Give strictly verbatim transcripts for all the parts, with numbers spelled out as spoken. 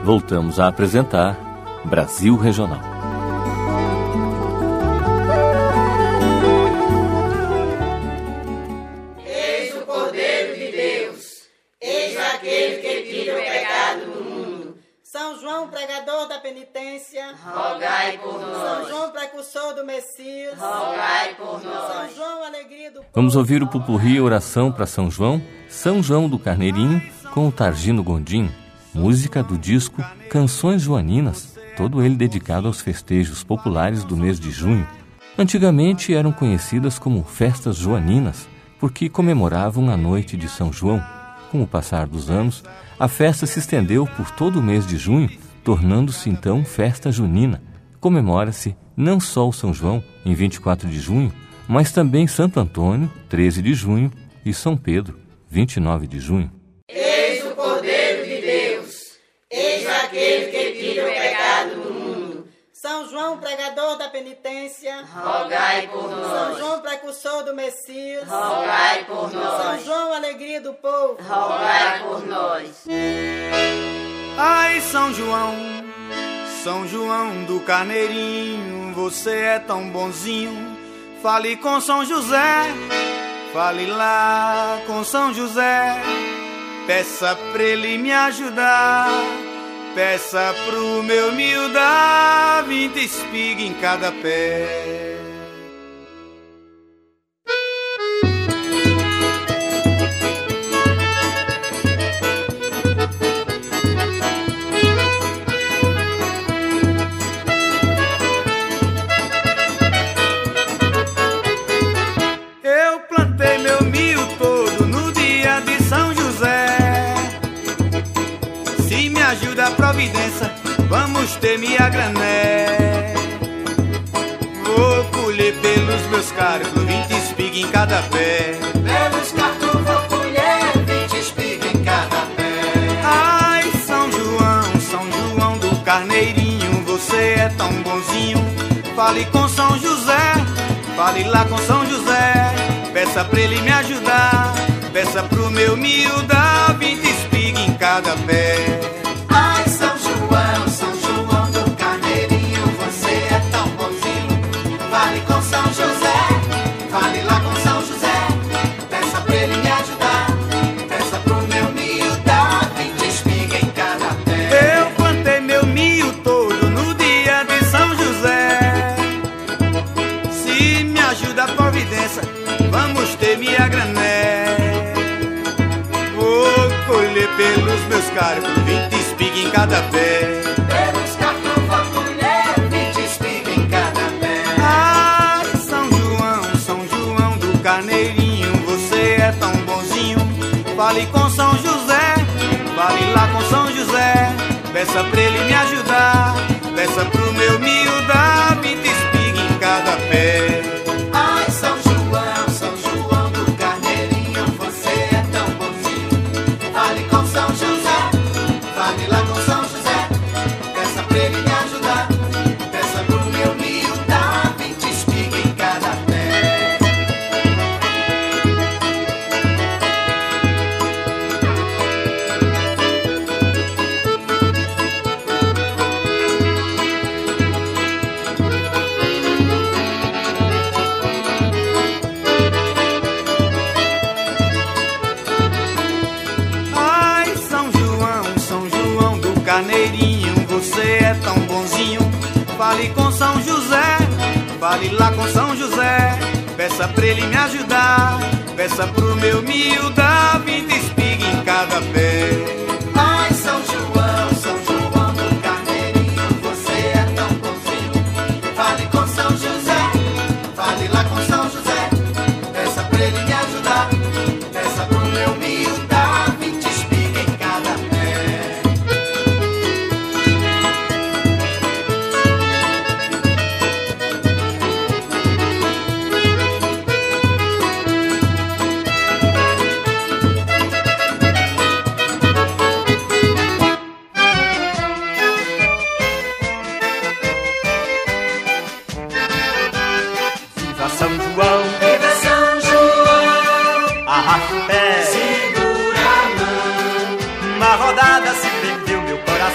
voltamos a apresentar Brasil Regional. Eis o Cordeiro de Deus, eis aquele que tira o pecado do mundo. São João, pregador da penitência, rogai por nós. São João, precursor do Messias, rogai por nós. São João, alegria do povo. Vamos ouvir o Popurrí Oração para São João, São João do Carneirinho, com o Targino Gondim, música do disco Canções Joaninas, todo ele dedicado aos festejos populares do mês de junho. Antigamente eram conhecidas como festas joaninas, porque comemoravam a noite de São João. Com o passar dos anos, a festa se estendeu por todo o mês de junho, tornando-se então festa junina. Comemora-se não só o São João, em vinte e quatro de junho, mas também Santo Antônio, treze de junho, e São Pedro, vinte e nove de junho. Eis o Cordeiro de Deus, eis aquele que tira o pecado do mundo. São João, pregador da penitência, rogai por nós. São João, precursor do Messias, rogai por nós. São João, alegria do povo, rogai por nós. Ai, São João, São João do Carneirinho, você é tão bonzinho. Fale com São José, fale lá com São José. Peça pra ele me ajudar, peça pro meu mil dar vinte espigas em cada pé. Eu plantei meu milho todo no dia de São José. Se me ajuda a providência, vamos ter minha grané. Vou colher pelos meus cargos vinte espigas em cada pé. Pelos cartos vou colher vinte espigas em cada pé. Ai, São João, São João do Carneirinho, você é tão bonzinho. Fale com São José, fale lá com São José. Peça pra ele me ajudar, peça pro meu mil dar vinte espigas em cada pé. Ai, São João, São João do Carneirinho, você é tão bonzinho. Fale com São José, fale lá com São José. Peça pra ele me ajudar, peça pro meu milho dar vinte espigas em cada pé. Eu plantei meu milho todo no dia de São José. Se me ajuda a providência, vamos ter minha grané. Vou colher pelos meus cargos vinte espigas em cada pé. Pelos cartos vou colher vinte espigas em cada pé. Ai, São João, São João do Carneirinho, você é tão bonzinho. Fale com São José, fale lá com São José. Peça pra ele me ajudar, peça pro meu milho dar vinte espigas em cada pé. Ai, São João, São João do Carneirinho, você é tão bonzinho. Fale com São José, fale lá com São José. Peça pra ele me ajudar, peça pro meu milho dar vinte espigas em cada pé. Ai, São João, São João do Carneirinho, você é tão bonzinho. Fale com São José, fale lá com São José. Peça pra ele me ajudar, peça pro meu milho dar vinte espigas em cada pé. Ai, São João, São João do Carneirinho, você é tão bonzinho. Fale com São José, fale lá com São José. Peça pra ele me ajudar, peça pro meu milho dar vinte espigas em cada pé.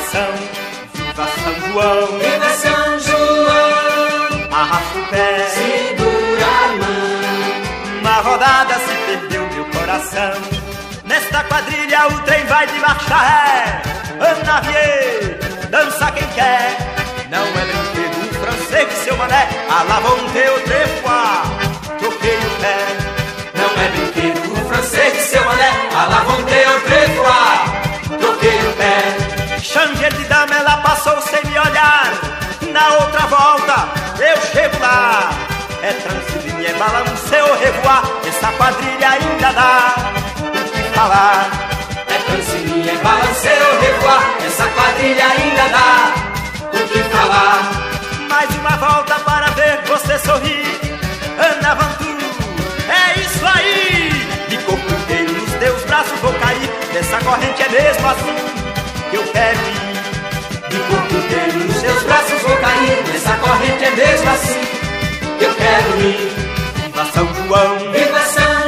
coração. Viva São João, Viva São João, arrasta o pé, segura a mão. uma rodada se perdeu meu coração. Nesta quadrilha o trem vai de marcha ré. Ana Vier, dança quem quer. Não é brinquedo francês que seu mané. A la volonté au tréfois, toquei o pé. Não é brinquedo francês que seu mané. A la volonté au tréfois, toquei o pé. Changer de dama, ela passou sem me olhar. Na outra volta, eu chego lá. É transilinha, é balance au revoar. Essa quadrilha ainda dá o que falar. É transilinha, é balance au revoar. Essa quadrilha ainda dá o que falar. Mais uma volta para ver você sorrir. Ana Vantu, é isso aí. De corpo inteiro nos teus braços vou cair. Nessa corrente é mesmo assim que eu quero ir. De corpo inteiro nos teus braços vou cair. Nessa corrente é mesmo assim que eu quero ir. Viva São João, Viva São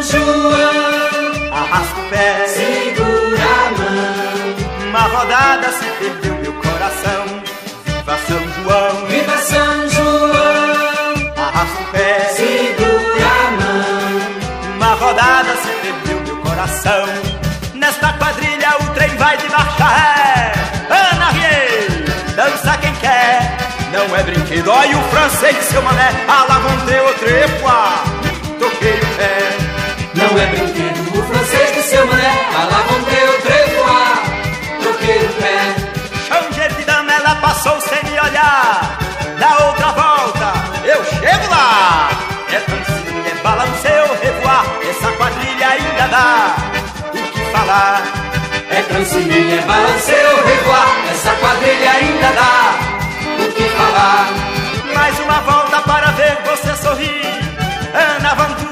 João, arrasta o pé, segura a mão. uma rodada se perdeu meu coração. Viva São João, Viva São João, arrasta o pé, segura a mão. uma rodada se perdeu meu coração. Nesta quadrilha o trem vai de marcha ré. Ana Rier, dança quem quer. Não é brinquedo, olha o francês, seu mané. A la volonté au tréfois, toquei o pé. Não é brinquedo o francês que seu mané. A la volonté au tréfois, toquei o pé. Changer de dama, ela passou sem me olhar. Da outra volta, eu chego lá. É dancinha, é balance au revoar. Essa quadrilha ainda dá o que falar. É transilinha, é balance au revoar. Essa quadrilha ainda dá o que falar. Mais uma volta para ver você sorrir. Ana Vantu,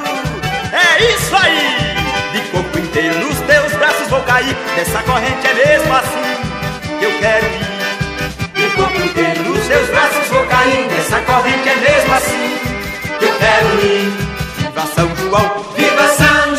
é isso aí. De corpo inteiro nos teus braços vou cair. Nessa corrente é mesmo assim que eu quero ir. De corpo inteiro nos teus braços vou cair. Nessa corrente é mesmo assim que eu quero ir. Viva São João, Viva São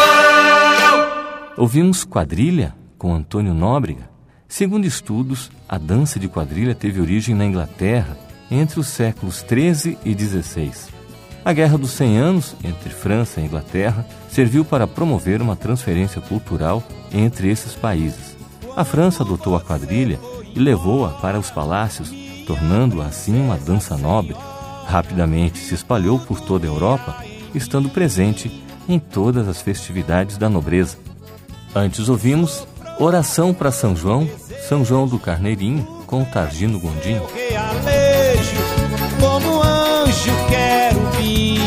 João. Ouvimos Quadrilha com Antônio Nóbrega. Segundo estudos, a dança de quadrilha teve origem na Inglaterra entre os séculos treze e dezesseis. A Guerra dos Cem Anos, entre França e Inglaterra, serviu para promover uma transferência cultural entre esses países. A França adotou a quadrilha e levou-a para os palácios, tornando-a assim uma dança nobre. Rapidamente se espalhou por toda a Europa, estando presente em todas as festividades da nobreza. Antes ouvimos Oração para São João, São João do Carneirinho, com Targino Gondim. Realejo, como anjo quero vir,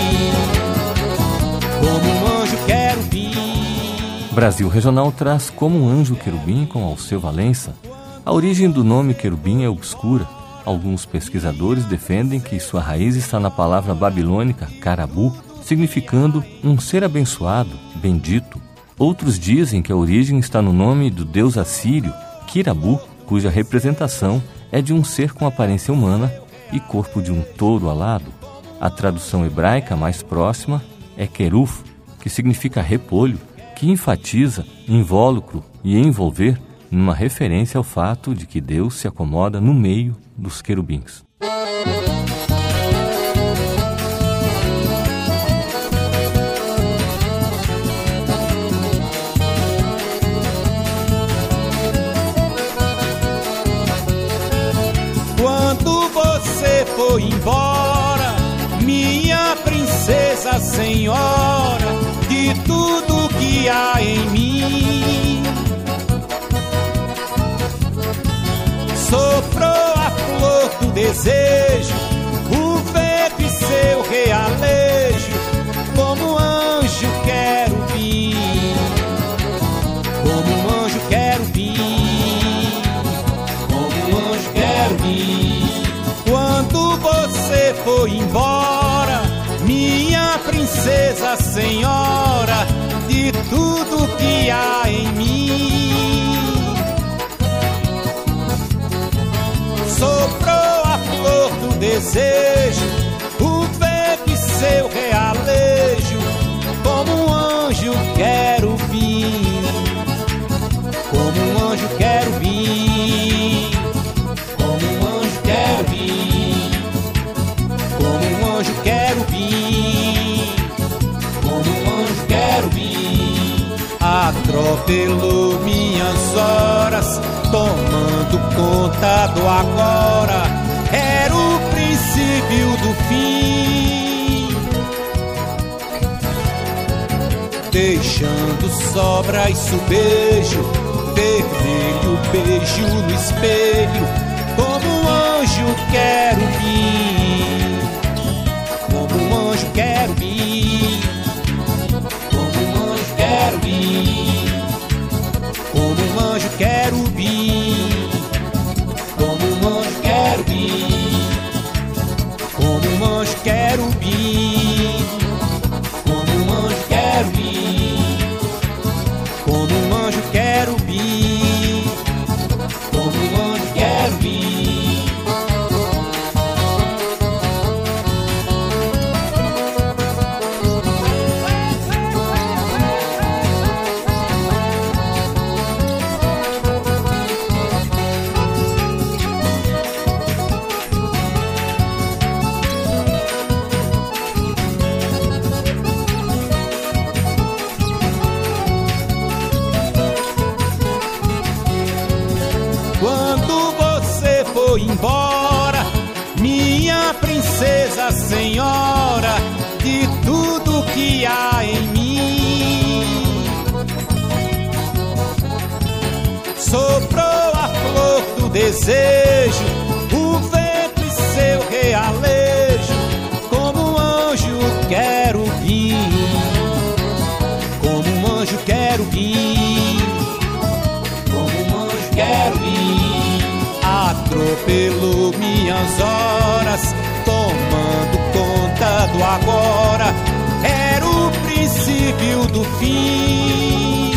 como um anjo quero vir. Brasil Regional traz Como um Anjo Querubim com Alceu Valença. A origem do nome querubim é obscura. Alguns pesquisadores defendem que sua raiz está na palavra babilônica carabu, significando um ser abençoado, bendito. Outros dizem que a origem está no nome do deus assírio, Kirabu, cuja representação é de um ser com aparência humana e corpo de um touro alado. A tradução hebraica mais próxima é queruf, que significa repolho, que enfatiza invólucro e envolver, numa referência ao fato de que Deus se acomoda no meio dos querubins. Quando você foi embora, minha princesa senhora, de tudo que há em mim, soprou a flor do desejo, o vento e seu realejo, como um anjo quero vir, como um anjo quero vir, como um anjo quero vir. Quando você foi embora, minha princesa senhora, de tudo que há em mim, soprou a flor do desejo, o vento e seu realejo, como um anjo quero vir, como um anjo quero vir. atropelou minhas horas, tomando conta do agora. Era o princípio do fim, deixando sobras subejo, vermelho beijo no espelho, como um anjo quero vir, como um anjo quero vir, como um anjo quero vir, como um anjo quero vir, como um anjo quero vir, como um anjo quero vir, como um anjo quero vir, como um anjo quero vir, como um anjo quero vir. Foi embora, minha princesa senhora, de tudo que há em mim. Soprou a flor do desejo, o vento e seu realejo, como um anjo quero vir, como um anjo quero vir, como um anjo quero vir. Atropelou minhas horas, tomando conta do agora. Era o princípio do fim,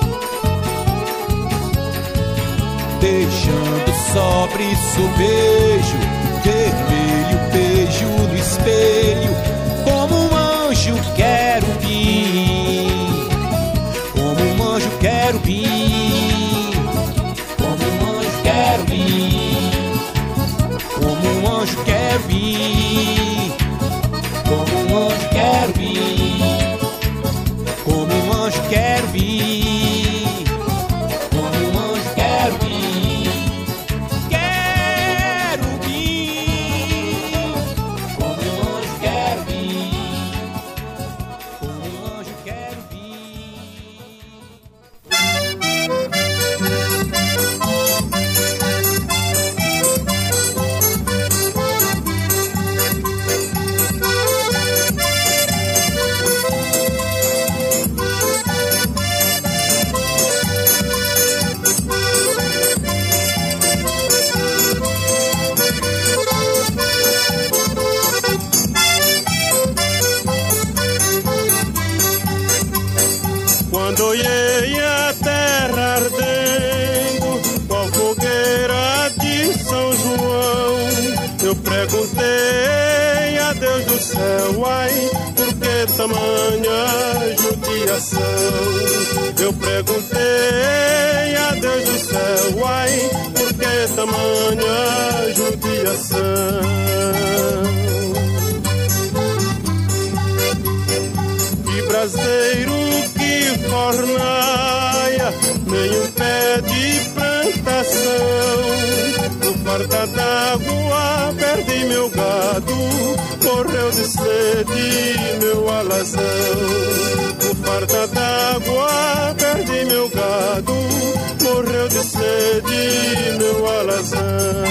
deixando sobre subejo, vermelho beijo no espelho, como um anjo quero vir, como um anjo quero vir, como um anjo quero vir, como um anjo quero vir, como um anjo quero vir, como um anjo quero vir, como um anjo quero vir, quero vir, como um anjo quero vir, como um anjo quero vir. Quando olhei a terra ardendo, qual fogueira de São João, eu perguntei a Deus do céu, ai, por que tamanha judiação? Eu perguntei a Deus do céu, ai, por que tamanha judiação? Que braseiro que fornaia, nenhum pé de plantação. No farta d'água perdi meu gado, morreu de sede meu alazão. No farta d'água perdi meu gado, morreu de sede meu alazão.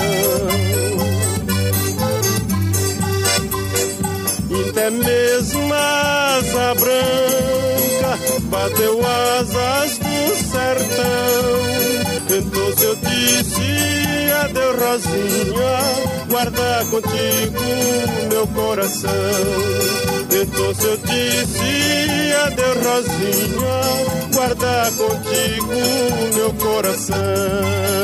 Até mesmo a asa branca bateu asas do sertão. Então eu disse adeus Rosinha, guarda contigo meu coração. Então eu disse adeus Rosinha, guarda contigo meu coração.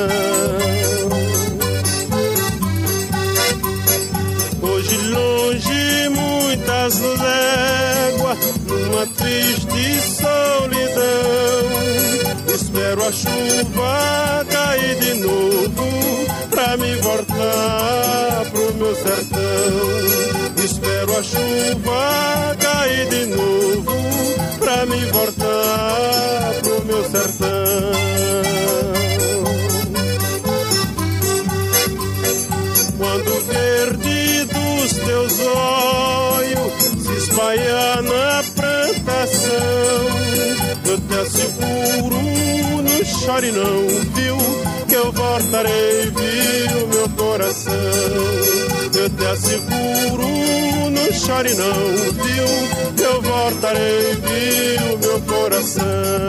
Hoje longe muitas léguas, numa triste solidão, espero a chuva cair de novo pra me voltar pro meu sertão. espero a chuva cair de novo pra me voltar pro meu sertão. Quando o verde dos teus olhos se espalhar na plantação, eu te asseguro, não chore não, viu, que eu voltarei, viu, meu coração. Eu te asseguro, não chore não, viu, que eu voltarei, viu, meu coração.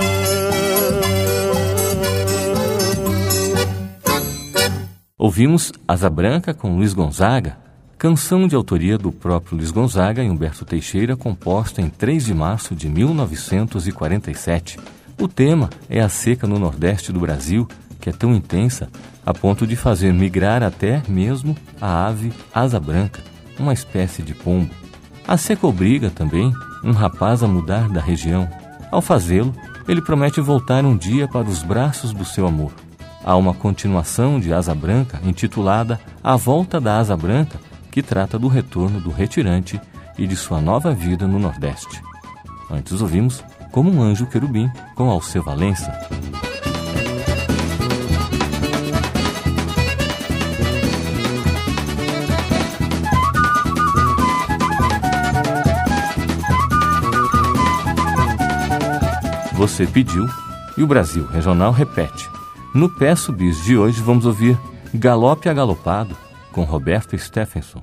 Ouvimos Asa Branca com Luiz Gonzaga, canção de autoria do próprio Luiz Gonzaga e Humberto Teixeira, composta em três de março de mil novecentos e quarenta e sete. O tema é a seca no Nordeste do Brasil, que é tão intensa a ponto de fazer migrar até mesmo a ave asa branca, uma espécie de pombo. A seca obriga também um rapaz a mudar da região. Ao fazê-lo, ele promete voltar um dia para os braços do seu amor. Há uma continuação de Asa Branca intitulada A Volta da Asa Branca, que trata do retorno do retirante e de sua nova vida no Nordeste. Antes ouvimos Como um Anjo Querubim, com Alceu Valença. Você pediu e o Brasil Regional repete. No Peço Bis de hoje vamos ouvir Galope Agalopado, com Roberto Stephenson.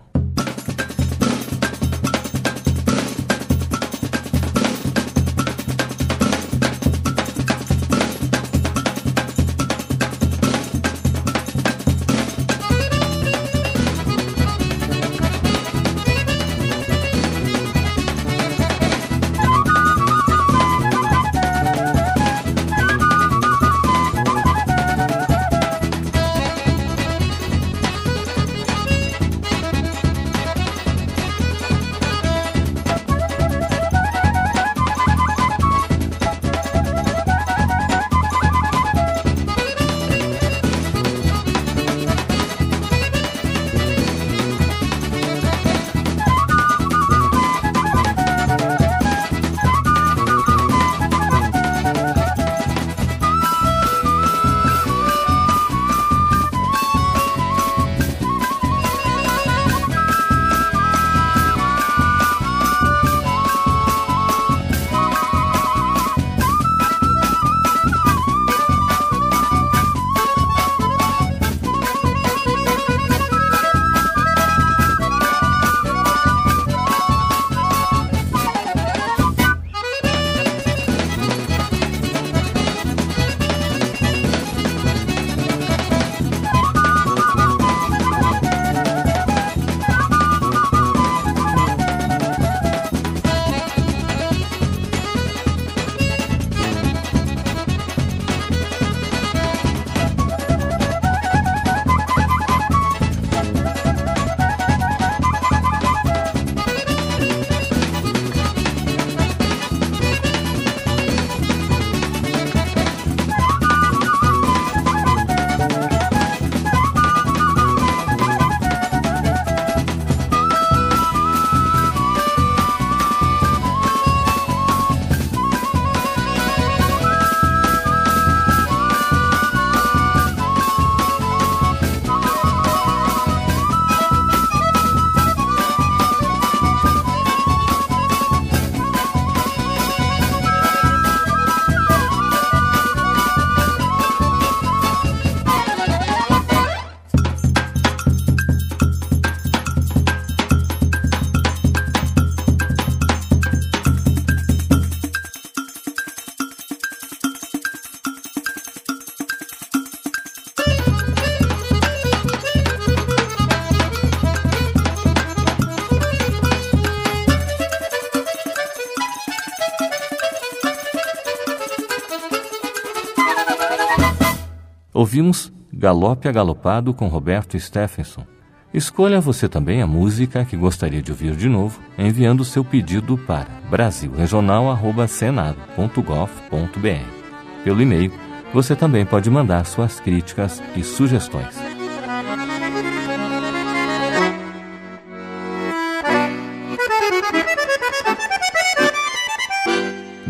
Ouvimos Galope Agalopado com Roberto Stephenson. Escolha você também a música que gostaria de ouvir de novo, enviando seu pedido para brasil regional arroba senado ponto gov ponto br. Pelo e-mail, você também pode mandar suas críticas e sugestões.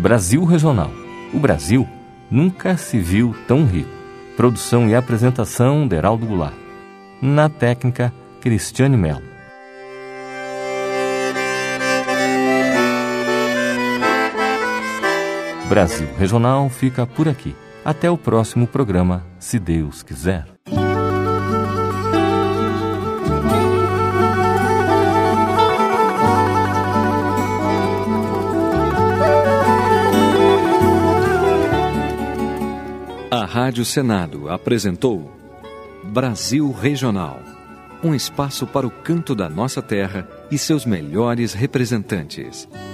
Brasil Regional. O Brasil nunca se viu tão rico. Produção e apresentação de Heraldo Goulart. Na técnica, Cristiane Mello. Brasil Regional fica por aqui. Até o próximo programa, se Deus quiser. A Rádio Senado apresentou Brasil Regional, um espaço para o canto da nossa terra e seus melhores representantes.